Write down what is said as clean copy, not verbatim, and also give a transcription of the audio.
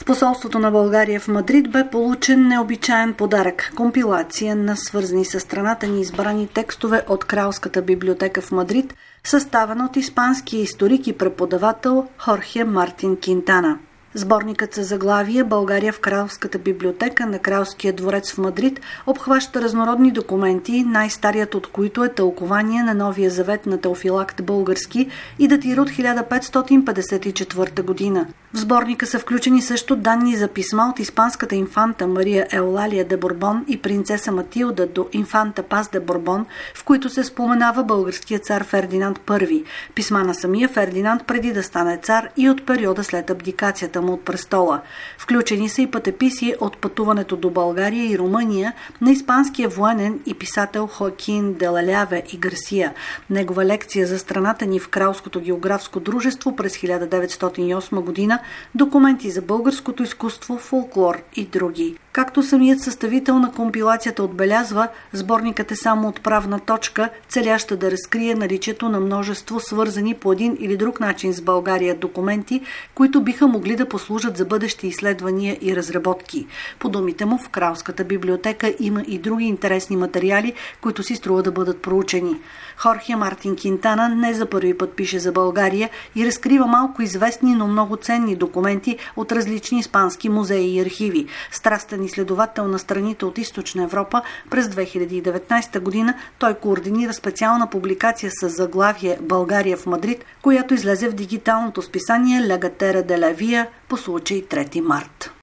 посолството на България в Мадрид бе получен необичаен подарък – компилация на свързани с страната ни избрани текстове от Кралската библиотека в Мадрид, съставена от испанския историк и преподавател Хорхе Мартин Кинтана. Сборникът със заглавие «България в Кралската библиотека» на Кралския дворец в Мадрид обхваща разнородни документи, най-старият от които е тълкование на Новия завет на Теофилакт Български и датира от 1554 година. В сборника са включени също данни за писма от испанската инфанта Мария Еулалия де Борбон и принцеса Матилда до инфанта Паз де Борбон, в които се споменава българският цар Фердинанд I, писма на самия Фердинанд преди да стане цар и от периода след абдикацията му от престола. Включени са и пътеписи от пътуването до България и Румъния на испанския военен и писател Хоакин де Лаляве и Гарсия, негова лекция за страната ни в Кралското географско дружество през 1908 година, документи за българското изкуство, фолклор и други. Както самият съставител на компилацията отбелязва, сборникът е само отправна точка, целяща да разкрие наличието на множество свързани по един или друг начин с България документи, които биха могли да послужат за бъдещи изследвания и разработки. По думите му, в Кралската библиотека има и други интересни материали, които си струва да бъдат проучени. Хорхе Мартин Кинтана не за първи път пише за България и разкрива малко известни, но много ценни документи от различни испански музеи и архиви. Страстен изследовател на страните от Източна Европа, през 2019 година той координира специална публикация с заглавие «България в Мадрид», която излезе в дигиталното списание La Gazzetta della Via по случай 3 март.